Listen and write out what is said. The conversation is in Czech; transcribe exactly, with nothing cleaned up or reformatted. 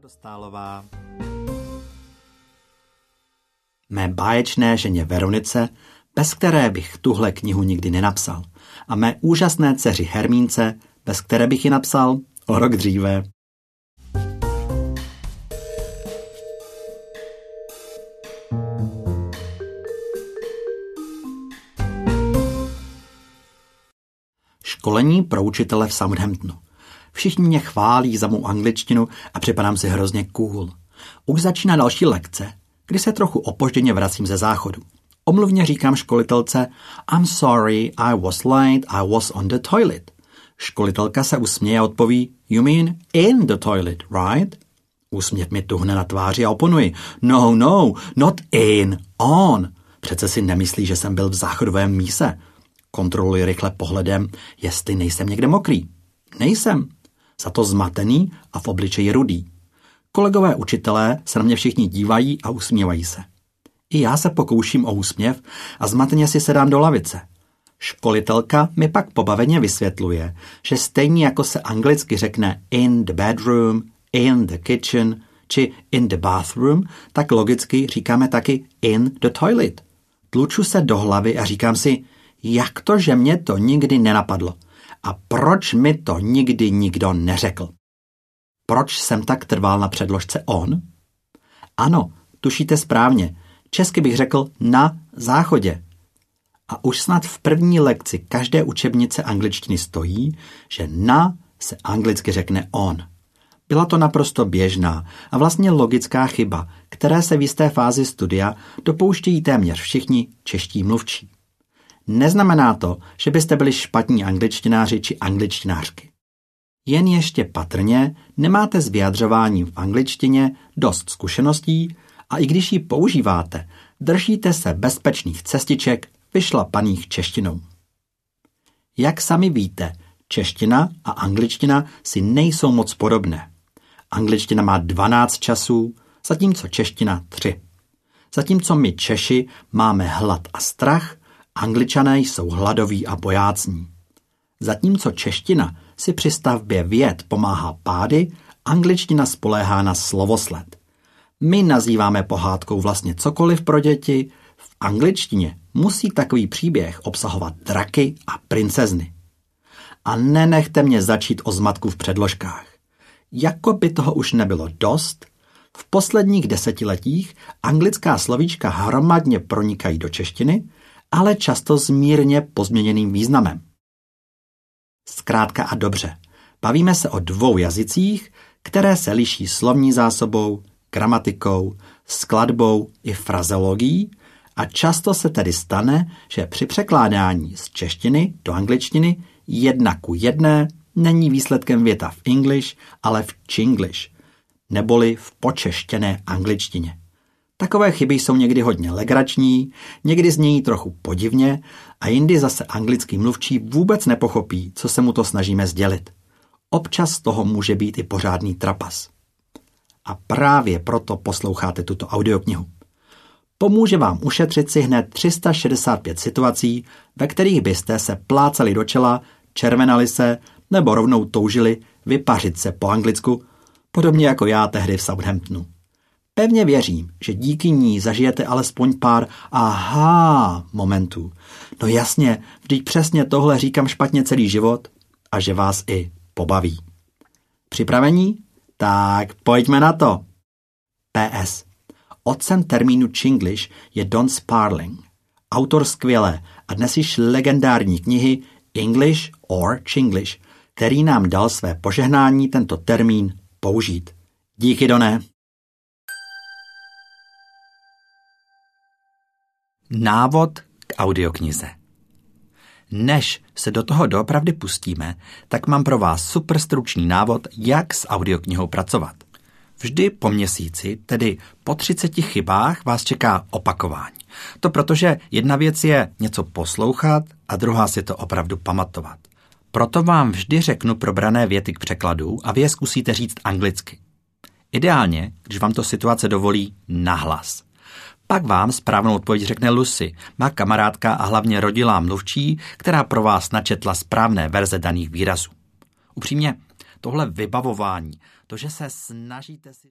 Dostálová. Mé báječné ženě Veronice, bez které bych tuhle knihu nikdy nenapsal, a mé úžasné dceři Hermínce, bez které bych ji napsal o rok dříve. Školení pro učitele v Southamptonu. Všichni mě chválí za mou angličtinu a připadám si hrozně cool. Už začíná další lekce, kdy se trochu opožděně vracím ze záchodu. Omluvně říkám školitelce I'm sorry, I was late, I was on the toilet. Školitelka se usměje a odpoví You mean in the toilet, right? Úsměv mi tuhne na tváři a oponuji No, no, not in, on. Přece si nemyslí, že jsem byl v záchodovém míse. Kontroluji rychle pohledem, jestli nejsem někde mokrý. Nejsem. Za to zmatený a v obličeji rudý. Kolegové učitelé se na mě všichni dívají a usmívají se. I já se pokouším o úsměv a zmateně si sedám do lavice. Školitelka mi pak pobaveně vysvětluje, že stejně jako se anglicky řekne in the bedroom, in the kitchen či in the bathroom, tak logicky říkáme taky in the toilet. Tluču se do hlavy a říkám si, jak to, že mě to nikdy nenapadlo. A proč mi to nikdy nikdo neřekl? Proč jsem tak trval na předložce on? Ano, tušíte správně. Česky bych řekl na záchodě. A už snad v první lekci každé učebnice angličtiny stojí, že na se anglicky řekne on. Byla to naprosto běžná a vlastně logická chyba, které se v jisté fázi studia dopouštějí téměř všichni čeští mluvčí. Neznamená to, že byste byli špatní angličtináři či angličtinářky. Jen ještě patrně nemáte s vyjadřováním v angličtině dost zkušeností a i když ji používáte, držíte se bezpečných cestiček vyšlapaných češtinou. Jak sami víte, čeština a angličtina si nejsou moc podobné. Angličtina má dvanáct časů, zatímco čeština tři. Zatímco my Češi máme hlad a strach, Angličané jsou hladoví a bojácní. Zatímco čeština si při stavbě vět pomáhá pády, angličtina spoléhá na slovosled. My nazýváme pohádkou vlastně cokoliv pro děti, v angličtině musí takový příběh obsahovat draky a princezny. A nenechte mě začít o zmatku v předložkách. Jako by toho už nebylo dost, v posledních desetiletích anglická slovíčka hromadně pronikají do češtiny, ale často s mírně pozměněným významem. Zkrátka a dobře, bavíme se o dvou jazycích, které se liší slovní zásobou, gramatikou, skladbou i frazeologií a často se tedy stane, že při překládání z češtiny do angličtiny jedna ku jedné není výsledkem věta v English, ale v Chinglish, neboli v počeštěné angličtině. Takové chyby jsou někdy hodně legrační, někdy znějí trochu podivně a jindy zase anglický mluvčí vůbec nepochopí, co se mu to snažíme sdělit. Občas z toho může být i pořádný trapas. A právě proto posloucháte tuto audioknihu. Pomůže vám ušetřit si hned tři sta šedesát pět situací, ve kterých byste se plácali do čela, červenali se nebo rovnou toužili vypařit se po anglicku, podobně jako já tehdy v Southamptonu. Pevně věřím, že díky ní zažijete alespoň pár aha momentů. No jasně, vždyť přesně tohle říkám špatně celý život a že vás i pobaví. Připravení? Tak pojďme na to. P S. Otcem termínu Chinglish je Don Sparling, autor skvělé a dnes již legendární knihy English or Chinglish, který nám dal své požehnání tento termín použít. Díky, Doné. Návod k audioknize. Než se do toho doopravdy pustíme, tak mám pro vás super stručný návod, jak s audioknihou pracovat. Vždy po měsíci, tedy po třiceti chybách, vás čeká opakování. To protože jedna věc je něco poslouchat a druhá si to opravdu pamatovat. Proto vám vždy řeknu probrané věty k překladu a vy je zkusíte říct anglicky. Ideálně, když vám to situace dovolí, nahlas. Pak vám správnou odpověď řekne Lucy, má kamarádka a hlavně rodilá mluvčí, která pro vás načetla správné verze daných výrazů. Upřímně, tohle vybavování, to, že se snažíte si...